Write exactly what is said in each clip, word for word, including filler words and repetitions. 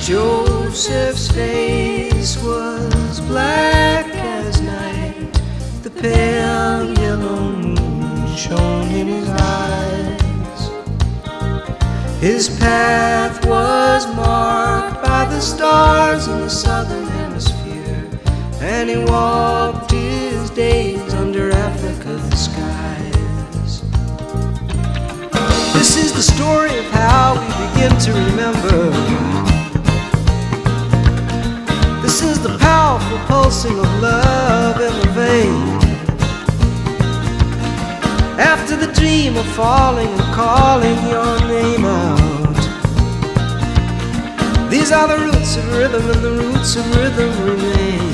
Joseph's face was black as night. The pale yellow moon shone in his eyes. His path was marked by the stars in the southern hemisphere, and he walked his days under Africa's skies. This is the story of how we begin to remember. This is the powerful pulsing of love in the vein. After the dream of falling and calling your name out, these are the roots of rhythm, and the roots of rhythm remain.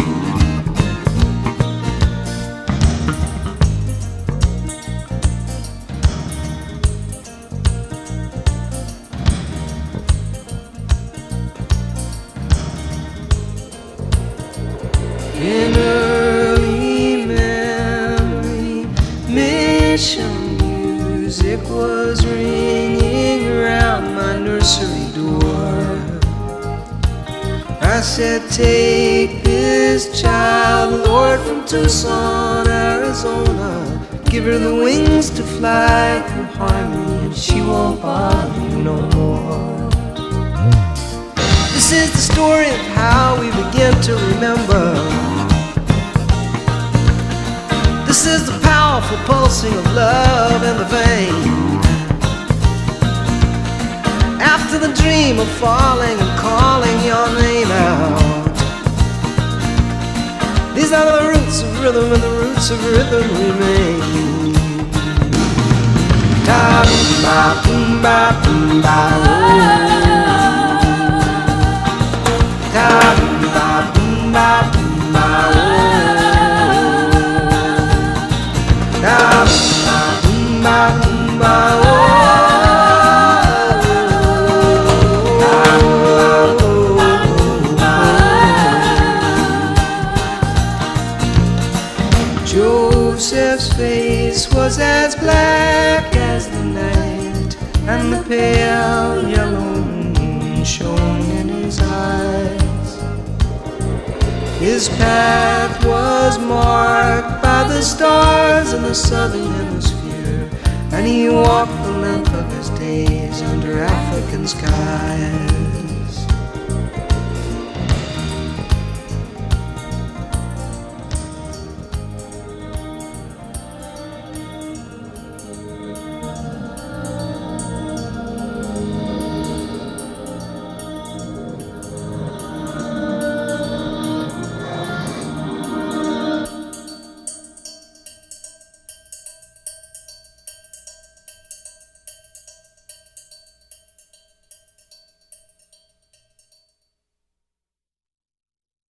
In early memory, mission music was ringing around my nursery door. I said, take this child, Lord, from Tucson, Arizona. Give her the wings to fly through harmony, and she won't bother you no more. This is the story of how we begin to remember. This is the powerful pulsing of love in the vein. After the dream of falling and calling your name out, these are the roots of rhythm, and the roots of rhythm remain. Ta boom ba boom ba boom ba oh. Ta boom ba boom ba boom ba oh. Ta boom ba boom ba oh. Joseph's face was as black as the night, and the pale yellow moon shone in his eyes. His path was marked by the stars in the southern hemisphere, and he walked the length of his days under African skies.